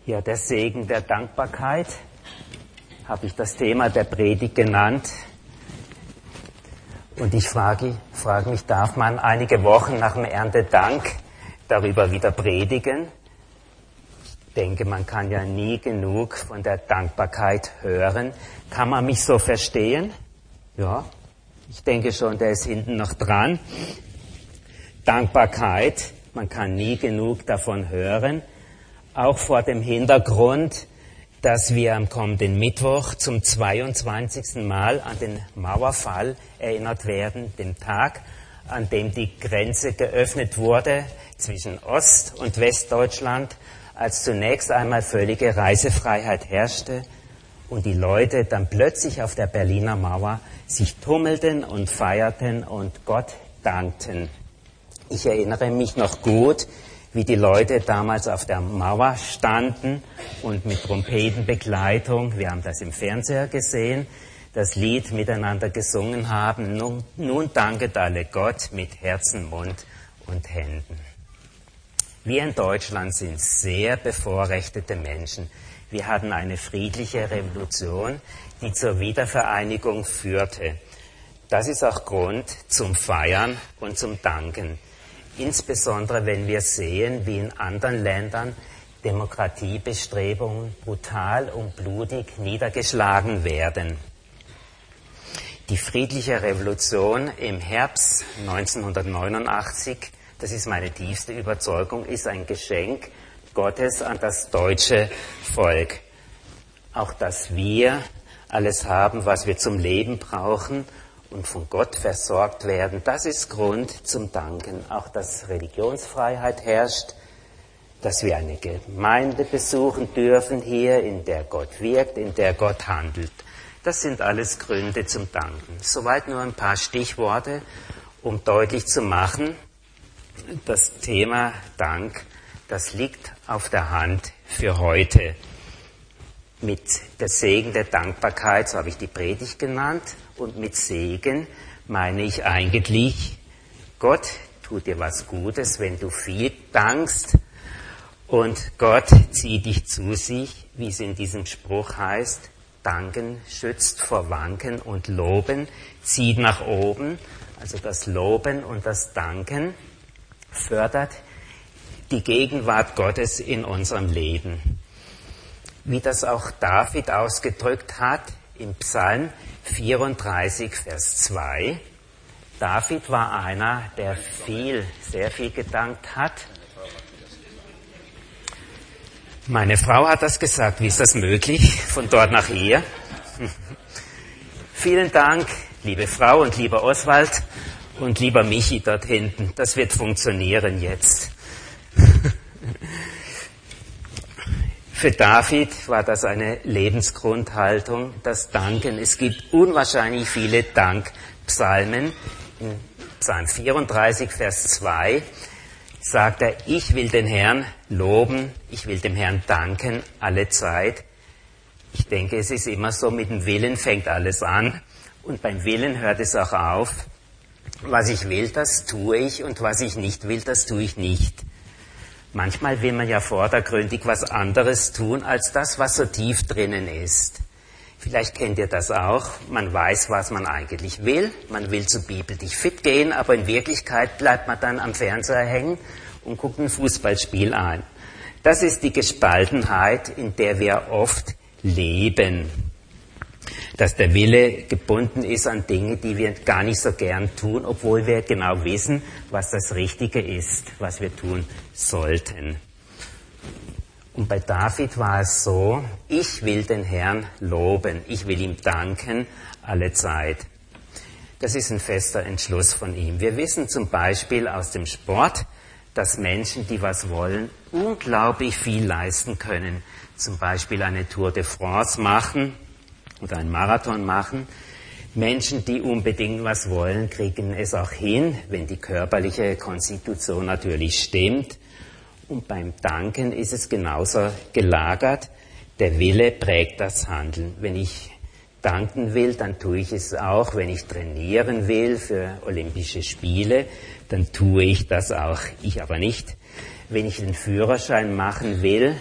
Ja, der Segen der Dankbarkeit habe ich das Thema der Predigt genannt. Und ich frage mich, darf man einige Wochen nach dem Erntedank darüber wieder predigen? Ich denke, man kann ja nie genug von der Dankbarkeit hören. Kann man mich so verstehen? Ja, ich denke schon, der ist hinten noch dran. Dankbarkeit, man kann nie genug davon hören. Auch vor dem Hintergrund, dass wir am kommenden Mittwoch zum 22. Mal an den Mauerfall erinnert werden, dem Tag, an dem die Grenze geöffnet wurde zwischen Ost- und Westdeutschland, als zunächst einmal völlige Reisefreiheit herrschte und die Leute dann plötzlich auf der Berliner Mauer sich tummelten und feierten und Gott dankten. Ich erinnere mich noch gut, wie die Leute damals auf der Mauer standen und mit Trompetenbegleitung, wir haben das im Fernseher gesehen, das Lied miteinander gesungen haben, nun danket alle Gott mit Herzen, Mund und Händen. Wir in Deutschland sind sehr bevorrechtete Menschen. Wir hatten eine friedliche Revolution, die zur Wiedervereinigung führte. Das ist auch Grund zum Feiern und zum Danken. Insbesondere wenn wir sehen, wie in anderen Ländern Demokratiebestrebungen brutal und blutig niedergeschlagen werden. Die friedliche Revolution im Herbst 1989, das ist meine tiefste Überzeugung, ist ein Geschenk Gottes an das deutsche Volk. Auch dass wir alles haben, was wir zum Leben brauchen, und von Gott versorgt werden, das ist Grund zum Danken. Auch, dass Religionsfreiheit herrscht, dass wir eine Gemeinde besuchen dürfen hier, in der Gott wirkt, in der Gott handelt. Das sind alles Gründe zum Danken. Soweit nur ein paar Stichworte, um deutlich zu machen, das Thema Dank, das liegt auf der Hand für heute. Mit der Segen der Dankbarkeit, so habe ich die Predigt genannt, und mit Segen meine ich eigentlich, Gott tut dir was Gutes, wenn du viel dankst, und Gott zieht dich zu sich, wie es in diesem Spruch heißt, Danken schützt vor Wanken und Loben zieht nach oben. Also das Loben und das Danken fördert die Gegenwart Gottes in unserem Leben. Wie das auch David ausgedrückt hat im Psalm 34, Vers 2. David war einer, der sehr viel gedankt hat. Meine Frau hat das gesagt. Wie ist das möglich? Von dort nach hier. Vielen Dank, liebe Frau und lieber Oswald und lieber Michi dort hinten. Das wird funktionieren jetzt. Für David war das eine Lebensgrundhaltung, das Danken. Es gibt unwahrscheinlich viele Dankpsalmen. In Psalm 34, Vers 2 sagt er, ich will den Herrn loben, ich will dem Herrn danken alle Zeit. Ich denke, es ist immer so, mit dem Willen fängt alles an und beim Willen hört es auch auf. Was ich will, das tue ich, und was ich nicht will, das tue ich nicht. Manchmal will man ja vordergründig was anderes tun, als das, was so tief drinnen ist. Vielleicht kennt ihr das auch. Man weiß, was man eigentlich will. Man will zu Bibel dich fit gehen, aber in Wirklichkeit bleibt man dann am Fernseher hängen und guckt ein Fußballspiel an. Das ist die Gespaltenheit, in der wir oft leben. Dass der Wille gebunden ist an Dinge, die wir gar nicht so gern tun, obwohl wir genau wissen, was das Richtige ist, was wir tun sollten. Und bei David war es so, ich will den Herrn loben, ich will ihm danken alle Zeit. Das ist ein fester Entschluss von ihm. Wir wissen zum Beispiel aus dem Sport, dass Menschen, die was wollen, unglaublich viel leisten können. Zum Beispiel eine Tour de France machen oder einen Marathon machen. Menschen, die unbedingt was wollen, kriegen es auch hin, wenn die körperliche Konstitution natürlich stimmt. Und beim Danken ist es genauso gelagert. Der Wille prägt das Handeln. Wenn ich danken will, dann tue ich es auch. Wenn ich trainieren will für Olympische Spiele, dann tue ich das auch. Ich aber nicht. Wenn ich den Führerschein machen will,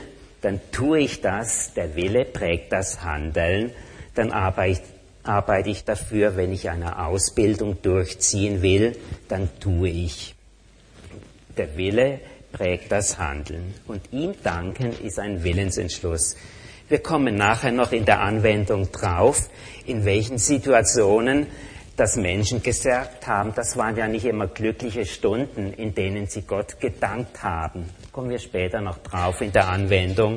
dann tue ich das, der Wille prägt das Handeln, dann arbeite ich dafür, wenn ich eine Ausbildung durchziehen will, dann tue ich. Der Wille prägt das Handeln und ihm danken ist ein Willensentschluss. Wir kommen nachher noch in der Anwendung drauf, in welchen Situationen das Menschen gesagt haben, das waren ja nicht immer glückliche Stunden, in denen sie Gott gedankt haben. Kommen wir später noch drauf in der Anwendung.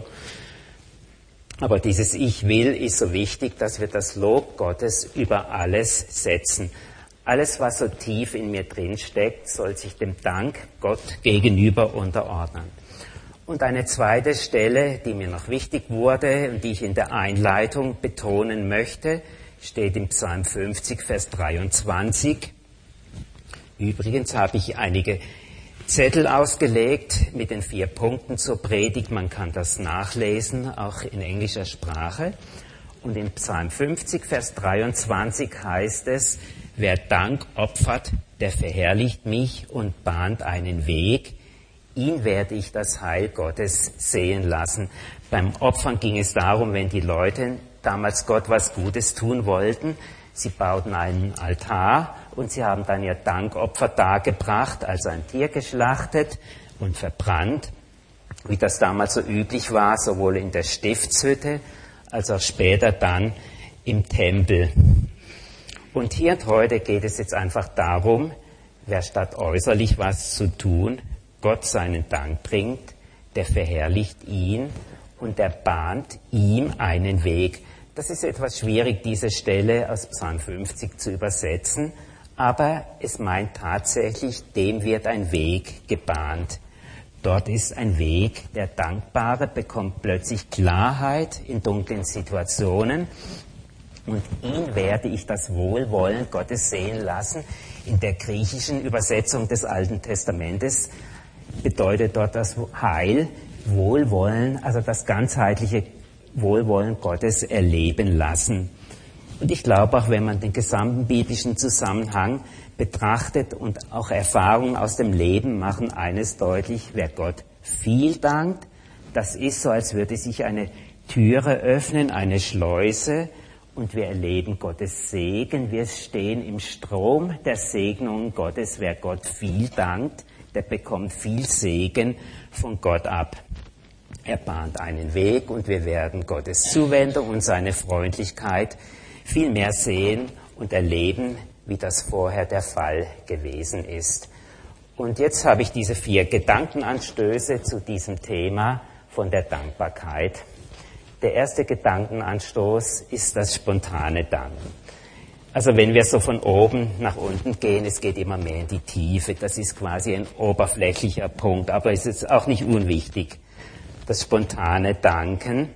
Aber dieses Ich will ist so wichtig, dass wir das Lob Gottes über alles setzen. Alles, was so tief in mir drin steckt, soll sich dem Dank Gott gegenüber unterordnen. Und eine zweite Stelle, die mir noch wichtig wurde und die ich in der Einleitung betonen möchte, steht im Psalm 50, Vers 23. Übrigens habe ich einige Zettel ausgelegt mit den 4 Punkten zur Predigt. Man kann das nachlesen, auch in englischer Sprache. Und in Psalm 50, Vers 23 heißt es, wer Dank opfert, der verherrlicht mich und bahnt einen Weg. Ihn werde ich das Heil Gottes sehen lassen. Beim Opfern ging es darum, wenn die Leute damals Gott was Gutes tun wollten, sie bauten einen Altar und sie haben dann ihr Dankopfer dargebracht, also ein Tier geschlachtet und verbrannt, wie das damals so üblich war, sowohl in der Stiftshütte als auch später dann im Tempel. Und hier und heute geht es jetzt einfach darum, wer statt äußerlich was zu tun, Gott seinen Dank bringt, der verherrlicht ihn und der bahnt ihm einen Weg. Das ist etwas schwierig, diese Stelle aus Psalm 50 zu übersetzen, aber es meint tatsächlich, dem wird ein Weg gebahnt. Dort ist ein Weg, der Dankbare bekommt plötzlich Klarheit in dunklen Situationen und ihn werde ich das Wohlwollen Gottes sehen lassen. In der griechischen Übersetzung des Alten Testamentes bedeutet dort das Heil, Wohlwollen, also das ganzheitliche Wohlwollen Gottes erleben lassen. Und ich glaube, auch wenn man den gesamten biblischen Zusammenhang betrachtet und auch Erfahrungen aus dem Leben machen eines deutlich, wer Gott viel dankt, das ist so, als würde sich eine Türe öffnen, eine Schleuse, und wir erleben Gottes Segen. Wir stehen im Strom der Segnungen Gottes. Wer Gott viel dankt, der bekommt viel Segen von Gott ab. Er bahnt einen Weg und wir werden Gottes Zuwendung und seine Freundlichkeit viel mehr sehen und erleben, wie das vorher der Fall gewesen ist. Und jetzt habe ich diese 4 Gedankenanstöße zu diesem Thema von der Dankbarkeit. Der erste Gedankenanstoß ist das spontane Danken. Also wenn wir so von oben nach unten gehen, es geht immer mehr in die Tiefe. Das ist quasi ein oberflächlicher Punkt, aber es ist auch nicht unwichtig. Das spontane Danken,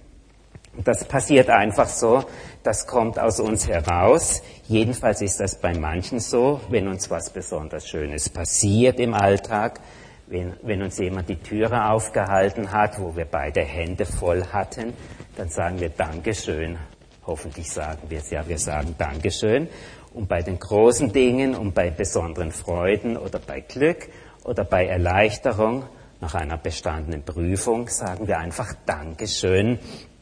das passiert einfach so, das kommt aus uns heraus. Jedenfalls ist das bei manchen so, wenn uns was besonders Schönes passiert im Alltag, wenn uns jemand die Türe aufgehalten hat, wo wir beide Hände voll hatten, dann sagen wir Dankeschön. Hoffentlich sagen wir es ja, wir sagen Dankeschön. Und bei den großen Dingen und bei besonderen Freuden oder bei Glück oder bei Erleichterung nach einer bestandenen Prüfung sagen wir einfach Dankeschön.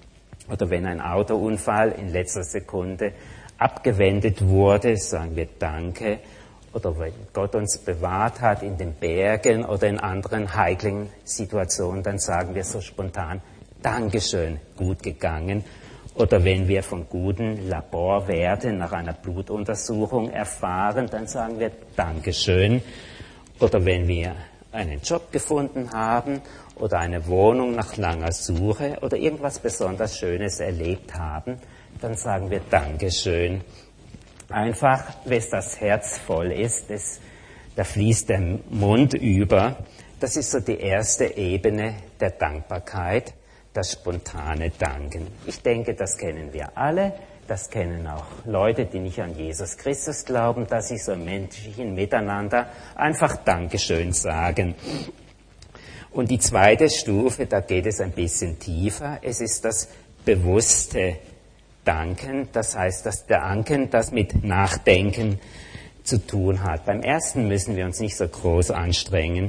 Oder wenn ein Autounfall in letzter Sekunde abgewendet wurde, sagen wir Danke. Oder wenn Gott uns bewahrt hat in den Bergen oder in anderen heiklen Situationen, dann sagen wir so spontan Dankeschön, gut gegangen. Oder wenn wir von guten Laborwerten nach einer Blutuntersuchung erfahren, dann sagen wir Dankeschön. Oder wenn wir einen Job gefunden haben oder eine Wohnung nach langer Suche oder irgendwas besonders Schönes erlebt haben, dann sagen wir Dankeschön. Einfach, wenn das Herz voll ist, da fließt der Mund über. Das ist so die erste Ebene der Dankbarkeit, das spontane Danken. Ich denke, das kennen wir alle. Das kennen auch Leute, die nicht an Jesus Christus glauben, dass sie so im menschlichen Miteinander einfach Dankeschön sagen. Und die zweite Stufe, da geht es ein bisschen tiefer. Es ist das bewusste Danken, das heißt, das Danken, das mit Nachdenken zu tun hat. Beim ersten müssen wir uns nicht so groß anstrengen.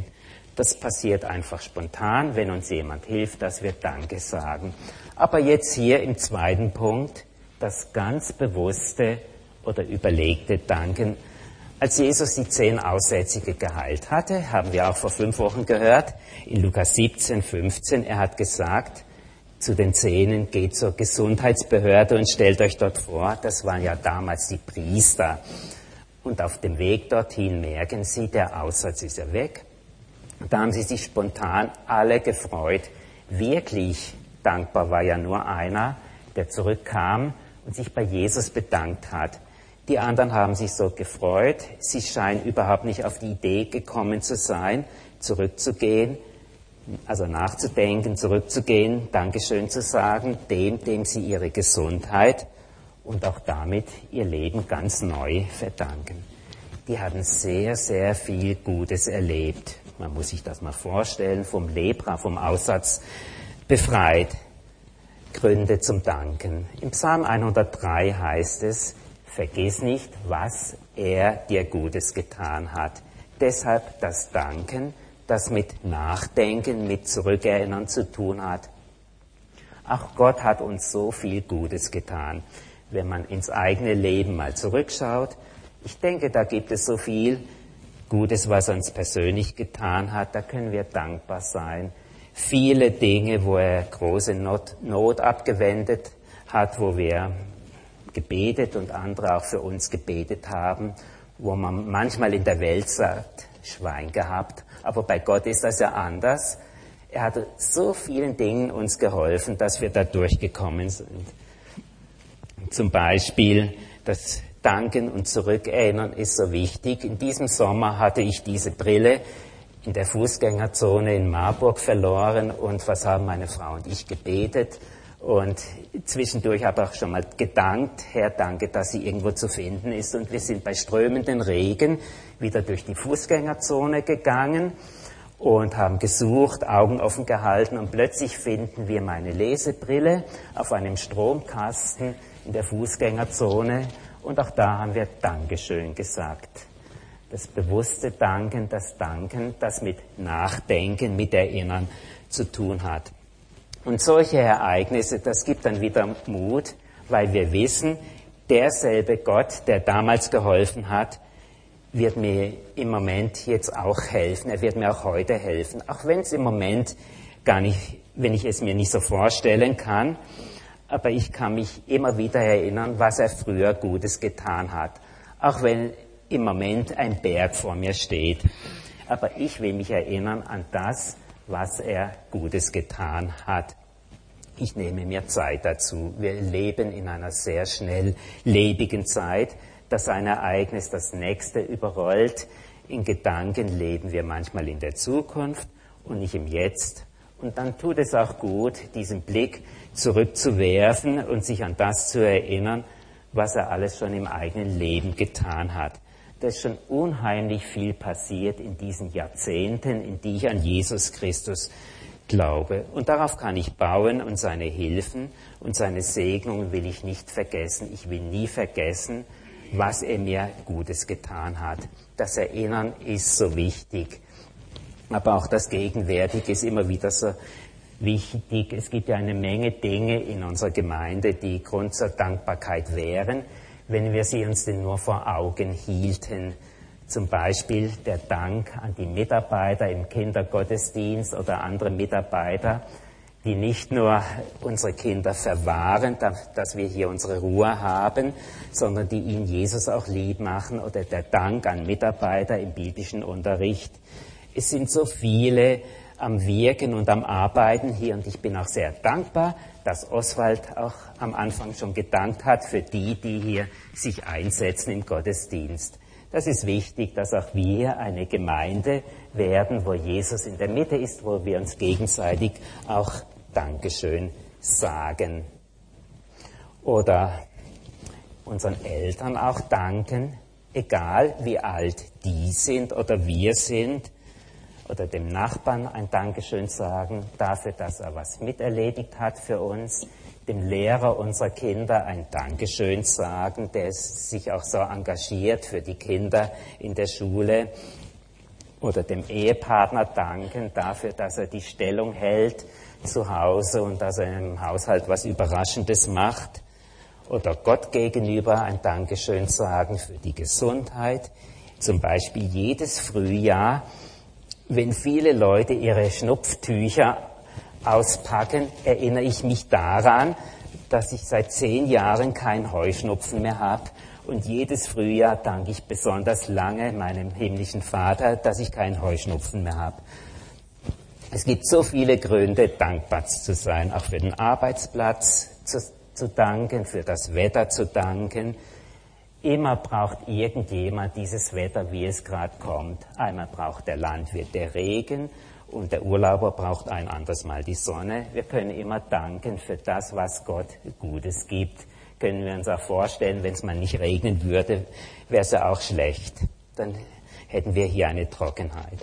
Das passiert einfach spontan, wenn uns jemand hilft, dass wir Danke sagen. Aber jetzt hier im zweiten Punkt, das ganz bewusste oder überlegte Danken. Als Jesus die 10 Aussätzige geheilt hatte, haben wir auch vor 5 Wochen gehört, in Lukas 17, 15, er hat gesagt, zu den 10 geht zur Gesundheitsbehörde und stellt euch dort vor, das waren ja damals die Priester. Und auf dem Weg dorthin merken sie, der Aussatz ist ja weg. Und da haben sie sich spontan alle gefreut. Wirklich dankbar war ja nur einer, der zurückkam und sich bei Jesus bedankt hat. Die anderen haben sich so gefreut. Sie scheinen überhaupt nicht auf die Idee gekommen zu sein, zurückzugehen, also nachzudenken, zurückzugehen, Dankeschön zu sagen, dem sie ihre Gesundheit und auch damit ihr Leben ganz neu verdanken. Die hatten sehr, sehr viel Gutes erlebt. Man muss sich das mal vorstellen, vom Lepra, vom Aussatz befreit. Gründe zum Danken. Im Psalm 103 heißt es, vergiss nicht, was er dir Gutes getan hat. Deshalb das Danken, das mit Nachdenken, mit Zurückerinnern zu tun hat. Auch Gott hat uns so viel Gutes getan. Wenn man ins eigene Leben mal zurückschaut, ich denke, da gibt es so viel Gutes, was er uns persönlich getan hat. Da können wir dankbar sein. Viele Dinge, wo er große Not abgewendet hat, wo wir gebetet und andere auch für uns gebetet haben, wo man manchmal in der Welt sagt, Schwein gehabt, aber bei Gott ist das ja anders. Er hat so vielen Dingen uns geholfen, dass wir da durchgekommen sind. Zum Beispiel das Danken und Zurückerinnern ist so wichtig. In diesem Sommer hatte ich diese Brille in der Fußgängerzone in Marburg verloren und was haben meine Frau und ich gebetet? Und zwischendurch habe ich auch schon mal gedankt, Herr, danke, dass sie irgendwo zu finden ist. Und wir sind bei strömenden Regen wieder durch die Fußgängerzone gegangen und haben gesucht, Augen offen gehalten. Und plötzlich finden wir meine Lesebrille auf einem Stromkasten in der Fußgängerzone. Und auch da haben wir Dankeschön gesagt. Das bewusste Danken, das mit Nachdenken, mit Erinnern zu tun hat. Und solche Ereignisse, das gibt dann wieder Mut, weil wir wissen, derselbe Gott, der damals geholfen hat, wird mir im Moment jetzt auch helfen. Er wird mir auch heute helfen. Auch wenn es im Moment gar nicht, wenn ich es mir nicht so vorstellen kann, aber ich kann mich immer wieder erinnern, was er früher Gutes getan hat. Auch wenn im Moment ein Berg vor mir steht. Aber ich will mich erinnern an das, was er Gutes getan hat. Ich nehme mir Zeit dazu. Wir leben in einer sehr schnelllebigen Zeit. Das eine Ereignis das nächste überrollt. In Gedanken leben wir manchmal in der Zukunft und nicht im Jetzt. Und dann tut es auch gut, diesen Blick zurückzuwerfen und sich an das zu erinnern, was er alles schon im eigenen Leben getan hat. Da ist schon unheimlich viel passiert in diesen Jahrzehnten, in die ich an Jesus Christus glaube. Und darauf kann ich bauen und seine Hilfen und seine Segnungen will ich nicht vergessen. Ich will nie vergessen, was er mir Gutes getan hat. Das Erinnern ist so wichtig. Aber auch das Gegenwärtige ist immer wieder so wichtig. Es gibt ja eine Menge Dinge in unserer Gemeinde, die Grund zur Dankbarkeit wären, wenn wir sie uns denn nur vor Augen hielten. Zum Beispiel der Dank an die Mitarbeiter im Kindergottesdienst oder andere Mitarbeiter, die nicht nur unsere Kinder verwahren, dass wir hier unsere Ruhe haben, sondern die ihnen Jesus auch lieb machen. Oder der Dank an Mitarbeiter im biblischen Unterricht. Es sind so viele am Wirken und am Arbeiten hier und ich bin auch sehr dankbar, dass Oswald auch am Anfang schon gedankt hat für die hier sich einsetzen im Gottesdienst. Das ist wichtig, dass auch wir eine Gemeinde werden, wo Jesus in der Mitte ist, wo wir uns gegenseitig auch Dankeschön sagen. Oder unseren Eltern auch danken, egal wie alt die sind oder wir sind. Oder dem Nachbarn ein Dankeschön sagen dafür, dass er was miterledigt hat für uns. Dem Lehrer unserer Kinder ein Dankeschön sagen, der sich auch so engagiert für die Kinder in der Schule. Oder dem Ehepartner danken dafür, dass er die Stellung hält zu Hause und dass er im Haushalt was Überraschendes macht. Oder Gott gegenüber ein Dankeschön sagen für die Gesundheit. Zum Beispiel jedes Frühjahr, wenn viele Leute ihre Schnupftücher auspacken, erinnere ich mich daran, dass ich seit 10 Jahren keinen Heuschnupfen mehr habe. Und jedes Frühjahr danke ich besonders lange meinem himmlischen Vater, dass ich keinen Heuschnupfen mehr habe. Es gibt so viele Gründe, dankbar zu sein, auch für den Arbeitsplatz zu danken, für das Wetter zu danken. Immer braucht irgendjemand dieses Wetter, wie es gerade kommt. Einmal braucht der Landwirt der Regen und der Urlauber braucht ein anderes Mal die Sonne. Wir können immer danken für das, was Gott Gutes gibt. Können wir uns auch vorstellen, wenn es mal nicht regnen würde, wäre es ja auch schlecht. Dann hätten wir hier eine Trockenheit.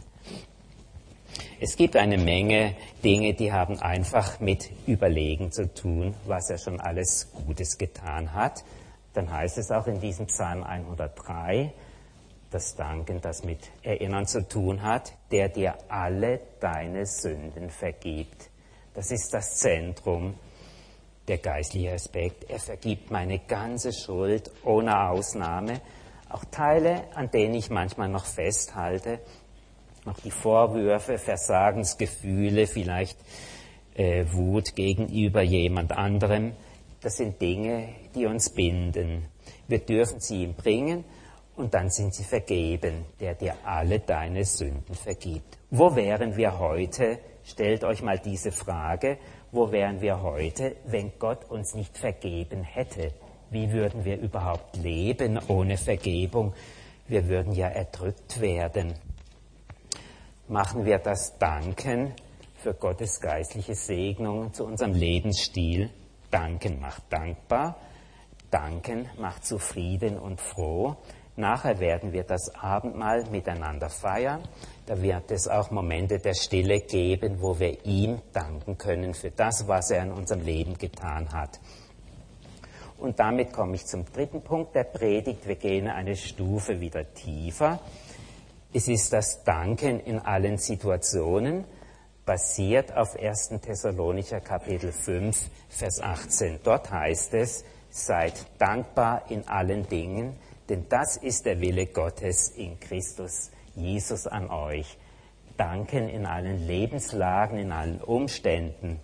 Es gibt eine Menge Dinge, die haben einfach mit Überlegen zu tun, was er schon alles Gutes getan hat. Dann heißt es auch in diesem Psalm 103, das Danken, das mit Erinnern zu tun hat, der dir alle deine Sünden vergibt. Das ist das Zentrum, der geistliche Aspekt. Er vergibt meine ganze Schuld ohne Ausnahme, auch Teile, an denen ich manchmal noch festhalte, noch die Vorwürfe, Versagensgefühle, vielleicht Wut gegenüber jemand anderem. Das sind Dinge, die uns binden. Wir dürfen sie ihm bringen und dann sind sie vergeben, der dir alle deine Sünden vergibt. Wo wären wir heute? Stellt euch mal diese Frage. Wo wären wir heute, wenn Gott uns nicht vergeben hätte? Wie würden wir überhaupt leben ohne Vergebung? Wir würden ja erdrückt werden. Machen wir das Danken für Gottes geistliche Segnung zu unserem Lebensstil. Danken macht dankbar, Danken macht zufrieden und froh. Nachher werden wir das Abendmahl miteinander feiern. Da wird es auch Momente der Stille geben, wo wir ihm danken können für das, was er in unserem Leben getan hat. Und damit komme ich zum dritten Punkt der Predigt. Wir gehen eine Stufe wieder tiefer. Es ist das Danken in allen Situationen, basiert auf 1. Thessalonicher Kapitel 5, Vers 18. Dort heißt es, seid dankbar in allen Dingen, denn das ist der Wille Gottes in Christus Jesus an euch. Danken in allen Lebenslagen, in allen Umständen.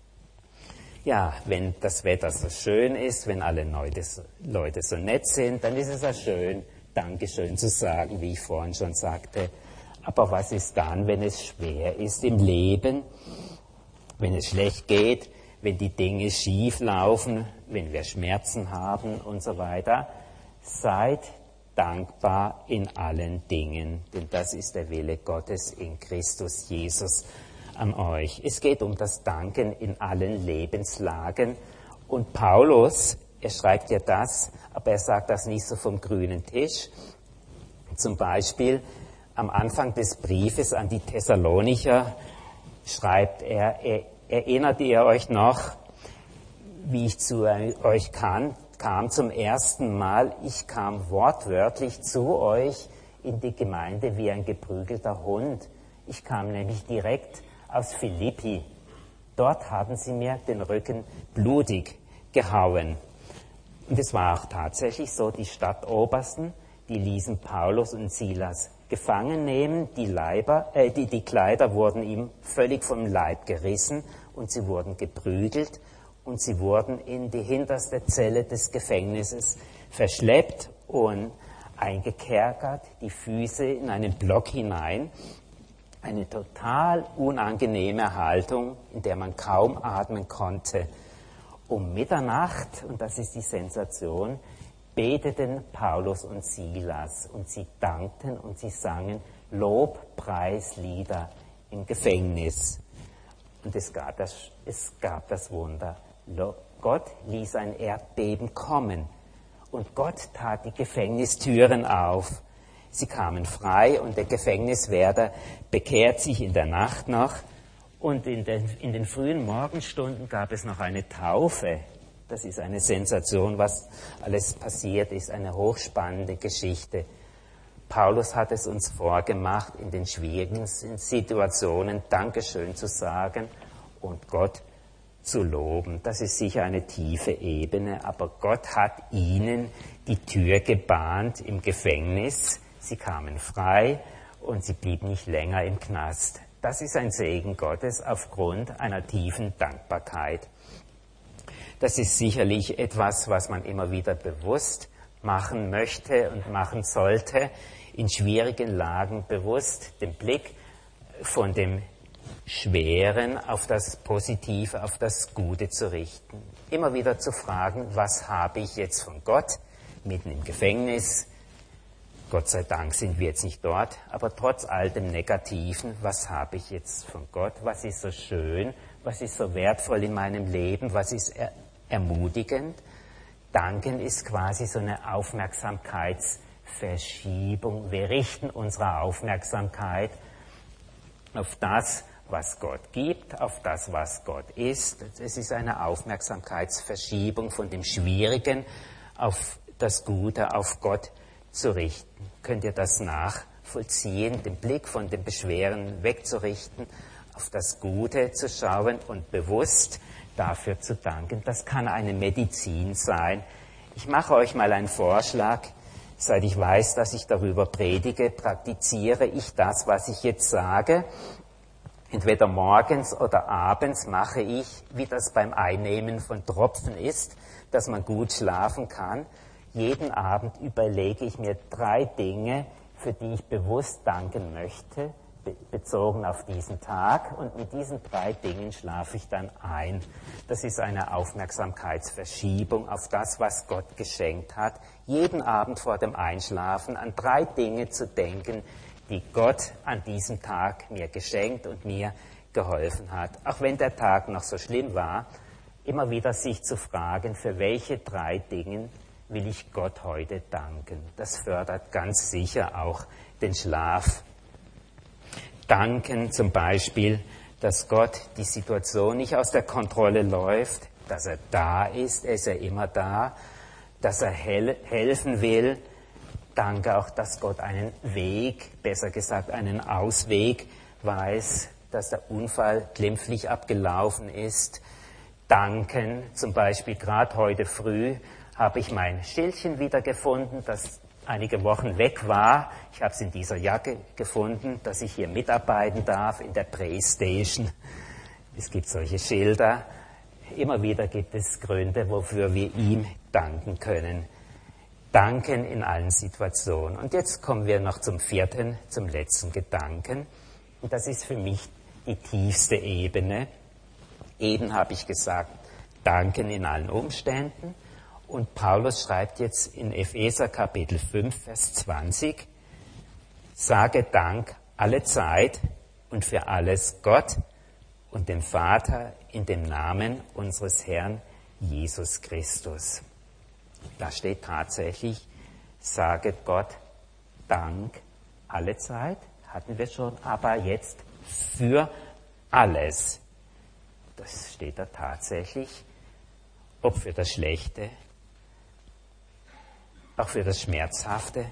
Ja, wenn das Wetter so schön ist, wenn alle Leute so nett sind, dann ist es ja schön, Dankeschön zu sagen, wie ich vorhin schon sagte. Aber was ist dann, wenn es schwer ist im Leben, wenn es schlecht geht, wenn die Dinge schief laufen, wenn wir Schmerzen haben und so weiter? Seid dankbar in allen Dingen, denn das ist der Wille Gottes in Christus Jesus an euch. Es geht um das Danken in allen Lebenslagen. Und Paulus, er schreibt ja das, aber er sagt das nicht so vom grünen Tisch. Zum Beispiel am Anfang des Briefes an die Thessalonicher schreibt er, erinnert ihr euch noch, wie ich zu euch kam zum ersten Mal, ich kam wortwörtlich zu euch in die Gemeinde wie ein geprügelter Hund. Ich kam nämlich direkt aus Philippi. Dort haben sie mir den Rücken blutig gehauen. Und es war auch tatsächlich so, die Stadtobersten, die ließen Paulus und Silas gefangen nehmen, die Kleider wurden ihm völlig vom Leib gerissen und sie wurden geprügelt und sie wurden in die hinterste Zelle des Gefängnisses verschleppt und eingekerkert, die Füße in einen Block hinein. Eine total unangenehme Haltung, in der man kaum atmen konnte. Um Mitternacht, und das ist die Sensation, beteten Paulus und Silas und sie dankten und sie sangen Lobpreislieder im Gefängnis. Und es gab das Wunder. Gott ließ ein Erdbeben kommen und Gott tat die Gefängnistüren auf. Sie kamen frei und der Gefängniswärter bekehrt sich in der Nacht noch. Und in den frühen Morgenstunden gab es noch eine Taufe. Das ist eine Sensation, was alles passiert ist, eine hochspannende Geschichte. Paulus hat es uns vorgemacht, in den schwierigen Situationen Dankeschön zu sagen und Gott zu loben. Das ist sicher eine tiefe Ebene, aber Gott hat ihnen die Tür gebahnt im Gefängnis. Sie kamen frei und sie blieben nicht länger im Knast. Das ist ein Segen Gottes aufgrund einer tiefen Dankbarkeit. Das ist sicherlich etwas, was man immer wieder bewusst machen möchte und machen sollte, in schwierigen Lagen bewusst den Blick von dem Schweren auf das Positive, auf das Gute zu richten. Immer wieder zu fragen, was habe ich jetzt von Gott, mitten im Gefängnis? Gott sei Dank sind wir jetzt nicht dort, aber trotz all dem Negativen, was habe ich jetzt von Gott? Was ist so schön? Was ist so wertvoll in meinem Leben? Was ist ermutigend? Danken ist quasi so eine Aufmerksamkeitsverschiebung. Wir richten unsere Aufmerksamkeit auf das, was Gott gibt, auf das, was Gott ist. Es ist eine Aufmerksamkeitsverschiebung von dem Schwierigen auf das Gute, auf Gott zu richten. Könnt ihr das nachvollziehen, den Blick von dem Beschweren wegzurichten, auf das Gute zu schauen und bewusst dafür zu danken? Das kann eine Medizin sein. Ich mache euch mal einen Vorschlag. Seit ich weiß, dass ich darüber predige, praktiziere ich das, was ich jetzt sage. Entweder morgens oder abends mache ich, wie das beim Einnehmen von Tropfen ist, dass man gut schlafen kann. Jeden Abend überlege ich mir 3 Dinge, für die ich bewusst danken möchte, bezogen auf diesen Tag. Und mit diesen 3 Dingen schlafe ich dann ein. Das ist eine Aufmerksamkeitsverschiebung auf das, was Gott geschenkt hat. Jeden Abend vor dem Einschlafen an 3 Dinge zu denken, die Gott an diesem Tag mir geschenkt und mir geholfen hat. Auch wenn der Tag noch so schlimm war, immer wieder sich zu fragen, für welche 3 Dinge will ich Gott heute danken. Das fördert ganz sicher auch den Schlaf. Danken zum Beispiel, dass Gott die Situation nicht aus der Kontrolle läuft, dass er da ist, er ist ja immer da, dass er helfen will. Danke auch, dass Gott einen Weg, besser gesagt einen Ausweg weiß, dass der Unfall glimpflich abgelaufen ist. Danken, zum Beispiel gerade heute früh habe ich mein Schildchen wiedergefunden, das einige Wochen weg war. Ich habe es in dieser Jacke gefunden, dass ich hier mitarbeiten darf in der Playstation. Es gibt solche Schilder. Immer wieder gibt es Gründe, wofür wir ihm danken können. Danken in allen Situationen. Und jetzt kommen wir noch zum 4., zum letzten Gedanken. Und das ist für mich die tiefste Ebene. Eben habe ich gesagt, danken in allen Umständen. Und Paulus schreibt jetzt in Epheser Kapitel 5, Vers 20, sage Dank alle Zeit und für alles Gott und dem Vater in dem Namen unseres Herrn Jesus Christus. Da steht tatsächlich, sage Gott Dank alle Zeit, hatten wir schon, aber jetzt für alles. Das steht da tatsächlich, ob für das Schlechte, auch für das Schmerzhafte.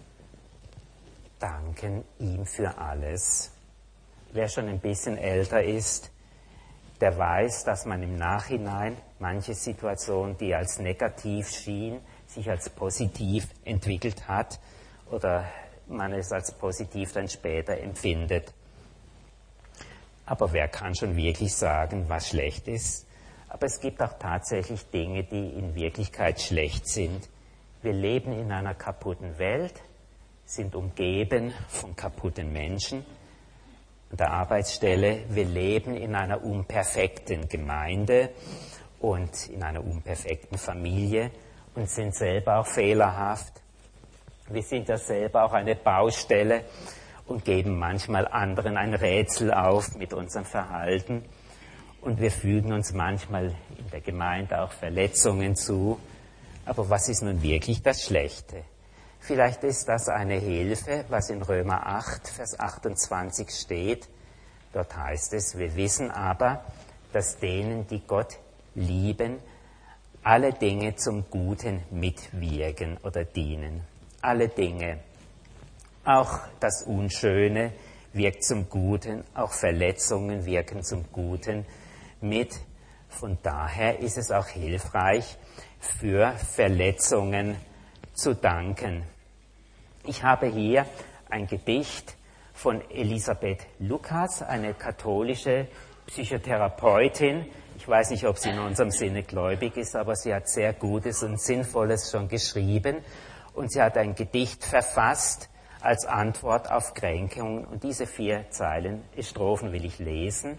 Danken ihm für alles. Wer schon ein bisschen älter ist, der weiß, dass man im Nachhinein manche Situation, die als negativ schien, sich als positiv entwickelt hat oder man es als positiv dann später empfindet. Aber wer kann schon wirklich sagen, was schlecht ist? Aber es gibt auch tatsächlich Dinge, die in Wirklichkeit schlecht sind. Wir leben in einer kaputten Welt, sind umgeben von kaputten Menschen an der Arbeitsstelle. Wir leben in einer unperfekten Gemeinde und in einer unperfekten Familie und sind selber auch fehlerhaft. Wir sind ja selber auch eine Baustelle und geben manchmal anderen ein Rätsel auf mit unserem Verhalten. Und wir fügen uns manchmal in der Gemeinde auch Verletzungen zu. Aber was ist nun wirklich das Schlechte? Vielleicht ist das eine Hilfe, was in Römer 8, Vers 28 steht. Dort heißt es, wir wissen aber, dass denen, die Gott lieben, alle Dinge zum Guten mitwirken oder dienen. Alle Dinge. Auch das Unschöne wirkt zum Guten, auch Verletzungen wirken zum Guten mit. Von daher ist es auch hilfreich, für Verletzungen zu danken. Ich habe hier ein Gedicht von Elisabeth Lucas, eine katholische Psychotherapeutin. Ich weiß nicht, ob sie in unserem Sinne gläubig ist, aber sie hat sehr Gutes und Sinnvolles schon geschrieben. Und sie hat ein Gedicht verfasst als Antwort auf Kränkungen. Und diese 4 Strophen will ich lesen.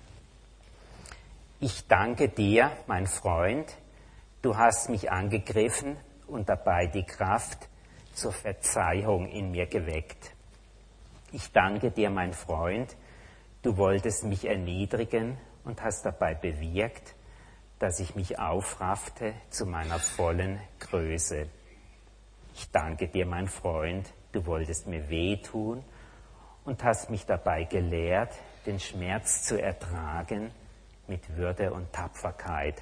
Ich danke dir, mein Freund, du hast mich angegriffen und dabei die Kraft zur Verzeihung in mir geweckt. Ich danke dir, mein Freund, du wolltest mich erniedrigen und hast dabei bewirkt, dass ich mich aufraffte zu meiner vollen Größe. Ich danke dir, mein Freund, du wolltest mir wehtun und hast mich dabei gelehrt, den Schmerz zu ertragen mit Würde und Tapferkeit.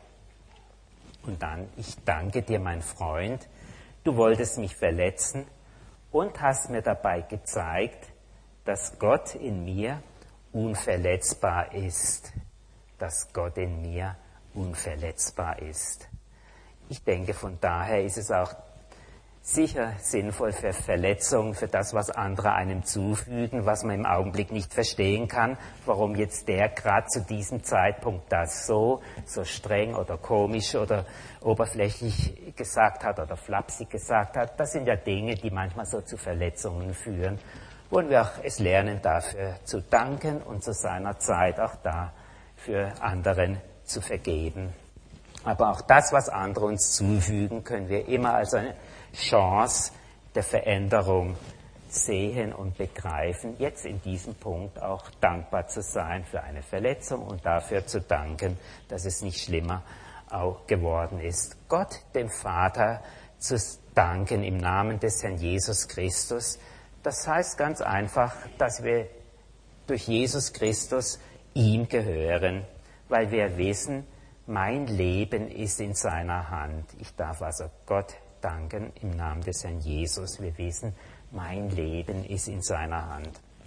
Und dann, ich danke dir, mein Freund, du wolltest mich verletzen und hast mir dabei gezeigt, dass Gott in mir unverletzbar ist. Dass Gott in mir unverletzbar ist. Ich denke, von daher ist es auch sicher sinnvoll für Verletzungen, für das, was andere einem zufügen, was man im Augenblick nicht verstehen kann, warum jetzt der gerade zu diesem Zeitpunkt das so streng oder komisch oder oberflächlich gesagt hat oder flapsig gesagt hat. Das sind ja Dinge, die manchmal so zu Verletzungen führen. Wollen wir auch es lernen, dafür zu danken und zu seiner Zeit auch da für anderen zu vergeben. Aber auch das, was andere uns zufügen, können wir immer als eine Chance der Veränderung sehen und begreifen, jetzt in diesem Punkt auch dankbar zu sein für eine Verletzung und dafür zu danken, dass es nicht schlimmer auch geworden ist. Gott, dem Vater, zu danken im Namen des Herrn Jesus Christus, das heißt ganz einfach, dass wir durch Jesus Christus ihm gehören, weil wir wissen, mein Leben ist in seiner Hand. Ich darf also Gott danken im Namen des Herrn Jesus. Wir wissen, mein Leben ist in seiner Hand.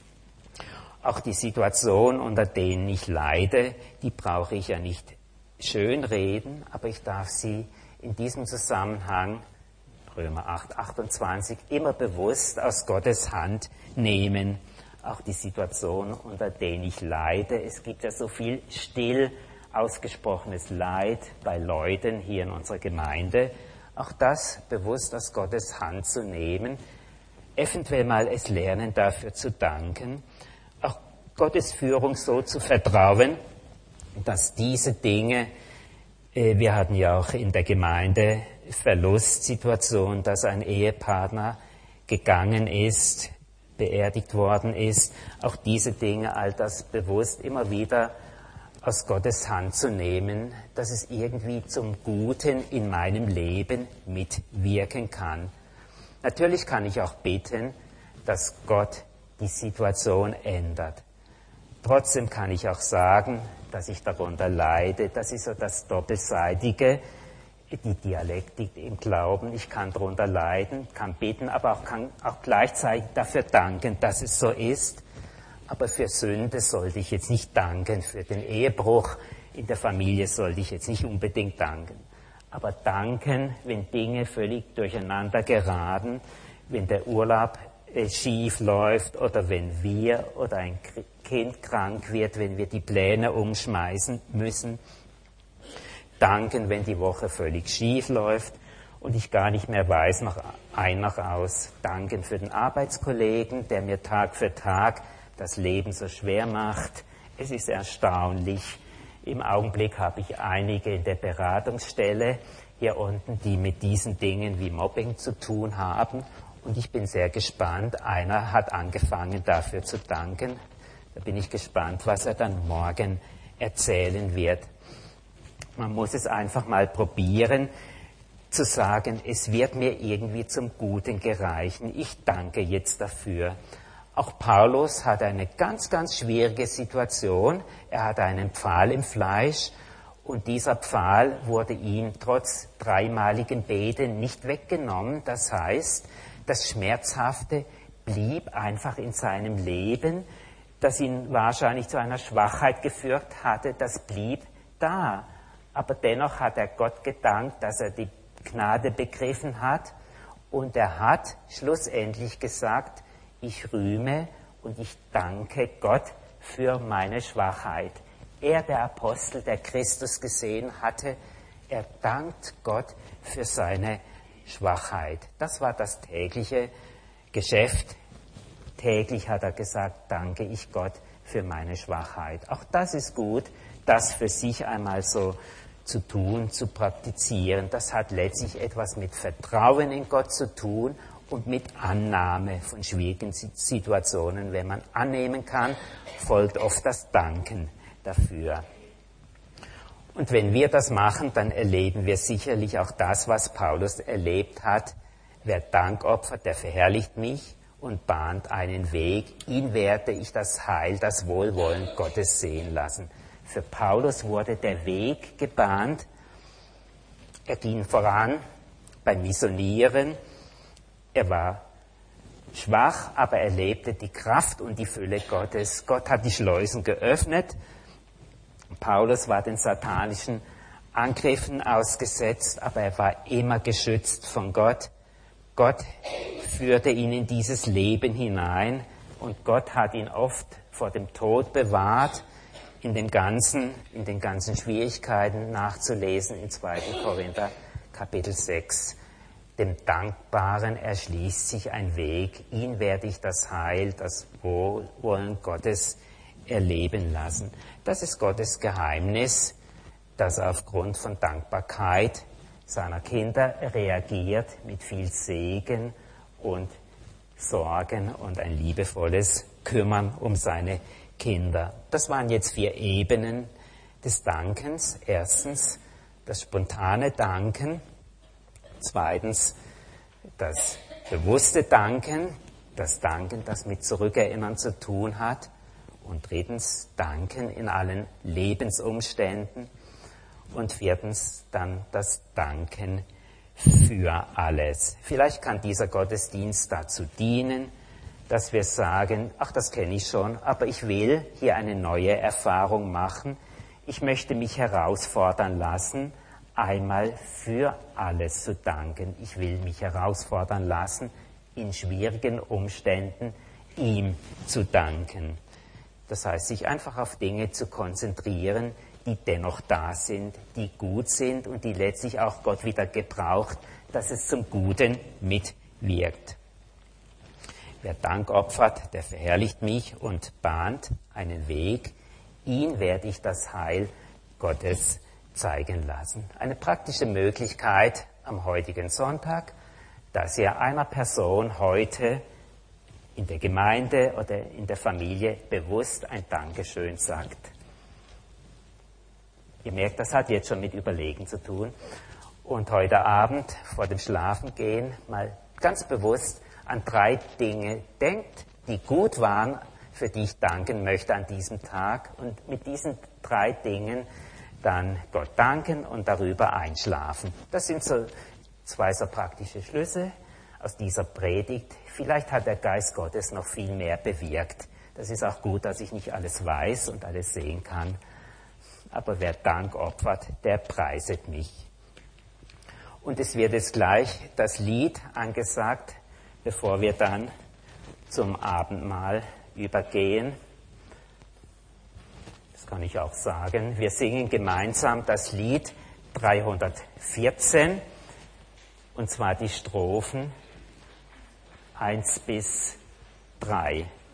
Auch die Situation, unter denen ich leide, die brauche ich ja nicht schönreden, aber ich darf sie in diesem Zusammenhang, Römer 8, 28, immer bewusst aus Gottes Hand nehmen. Auch die Situation, unter denen ich leide. Es gibt ja so viel still ausgesprochenes Leid bei Leuten hier in unserer Gemeinde. Auch das bewusst aus Gottes Hand zu nehmen, eventuell mal es lernen, dafür zu danken, auch Gottes Führung so zu vertrauen, dass diese Dinge, wir hatten ja auch in der Gemeinde Verlustsituation, dass ein Ehepartner gegangen ist, beerdigt worden ist, auch diese Dinge, all das bewusst immer wieder aus Gottes Hand zu nehmen, dass es irgendwie zum Guten in meinem Leben mitwirken kann. Natürlich kann ich auch beten, dass Gott die Situation ändert. Trotzdem kann ich auch sagen, dass ich darunter leide. Das ist so das Doppelseitige, die Dialektik im Glauben. Ich kann darunter leiden, kann beten, aber kann auch gleichzeitig dafür danken, dass es so ist. Aber für Sünde sollte ich jetzt nicht danken, für den Ehebruch in der Familie sollte ich jetzt nicht unbedingt danken. Aber danken, wenn Dinge völlig durcheinander geraten, wenn der Urlaub schief läuft oder wenn wir oder ein Kind krank wird, wenn wir die Pläne umschmeißen müssen. Danken, wenn die Woche völlig schief läuft und ich gar nicht mehr weiß, noch ein, noch aus. Danken für den Arbeitskollegen, der mir Tag für Tag das Leben so schwer macht. Es ist erstaunlich. Im Augenblick habe ich einige in der Beratungsstelle hier unten, die mit diesen Dingen wie Mobbing zu tun haben. Und ich bin sehr gespannt. Einer hat angefangen, dafür zu danken. Da bin ich gespannt, was er dann morgen erzählen wird. Man muss es einfach mal probieren, zu sagen, es wird mir irgendwie zum Guten gereichen. Ich danke jetzt dafür. Auch Paulus hat eine ganz, ganz schwierige Situation. Er hatte einen Pfahl im Fleisch und dieser Pfahl wurde ihm trotz dreimaligen Beten nicht weggenommen. Das heißt, das Schmerzhafte blieb einfach in seinem Leben, das ihn wahrscheinlich zu einer Schwachheit geführt hatte, das blieb da. Aber dennoch hat er Gott gedankt, dass er die Gnade begriffen hat, und er hat schlussendlich gesagt, ich rühme und ich danke Gott für meine Schwachheit. Er, der Apostel, der Christus gesehen hatte, er dankt Gott für seine Schwachheit. Das war das tägliche Geschäft. Täglich hat er gesagt, danke ich Gott für meine Schwachheit. Auch das ist gut, das für sich einmal so zu tun, zu praktizieren. Das hat letztlich etwas mit Vertrauen in Gott zu tun und mit Annahme von schwierigen Situationen. Wenn man annehmen kann, folgt oft das Danken dafür. Und wenn wir das machen, dann erleben wir sicherlich auch das, was Paulus erlebt hat. Wer Dank opfert, der verherrlicht mich und bahnt einen Weg. Ihn werde ich das Heil, das Wohlwollen Gottes sehen lassen. Für Paulus wurde der Weg gebahnt. Er ging voran beim Missionieren. Er war schwach, aber er lebte die Kraft und die Fülle Gottes. Gott hat die Schleusen geöffnet. Paulus war den satanischen Angriffen ausgesetzt, aber er war immer geschützt von Gott. Gott führte ihn in dieses Leben hinein und Gott hat ihn oft vor dem Tod bewahrt. In den ganzen Schwierigkeiten nachzulesen in 2. Korinther Kapitel 6. Dem Dankbaren erschließt sich ein Weg. Ihn werde ich das Heil, das Wohlwollen Gottes erleben lassen. Das ist Gottes Geheimnis, dass er aufgrund von Dankbarkeit seiner Kinder reagiert mit viel Segen und Sorgen und ein liebevolles Kümmern um seine Kinder. Das waren jetzt 4 Ebenen des Dankens. Erstens das spontane Danken. Zweitens das bewusste Danken, das Danken, das mit Zurückerinnern zu tun hat. Und drittens Danken in allen Lebensumständen. Und viertens dann das Danken für alles. Vielleicht kann dieser Gottesdienst dazu dienen, dass wir sagen, ach, das kenne ich schon, aber ich will hier eine neue Erfahrung machen. Ich möchte mich herausfordern lassen, einmal für alles zu danken. Ich will mich herausfordern lassen, in schwierigen Umständen ihm zu danken. Das heißt, sich einfach auf Dinge zu konzentrieren, die dennoch da sind, die gut sind und die letztlich auch Gott wieder gebraucht, dass es zum Guten mitwirkt. Wer Dank opfert, der verherrlicht mich und bahnt einen Weg. Ihn werde ich das Heil Gottes zeigen lassen. Eine praktische Möglichkeit am heutigen Sonntag, dass ihr einer Person heute in der Gemeinde oder in der Familie bewusst ein Dankeschön sagt. Ihr merkt, das hat jetzt schon mit Überlegen zu tun. Und heute Abend vor dem Schlafengehen mal ganz bewusst an 3 Dinge denkt, die gut waren, für die ich danken möchte an diesem Tag. Und mit diesen 3 Dingen dann Gott danken und darüber einschlafen. Das sind so 2 so praktische Schlüsse aus dieser Predigt. Vielleicht hat der Geist Gottes noch viel mehr bewirkt. Das ist auch gut, dass ich nicht alles weiß und alles sehen kann. Aber wer Dank opfert, der preiset mich. Und es wird jetzt gleich das Lied angesagt, bevor wir dann zum Abendmahl übergehen. Das kann ich auch sagen. Wir singen gemeinsam das Lied 314, und zwar die Strophen 1 bis 3.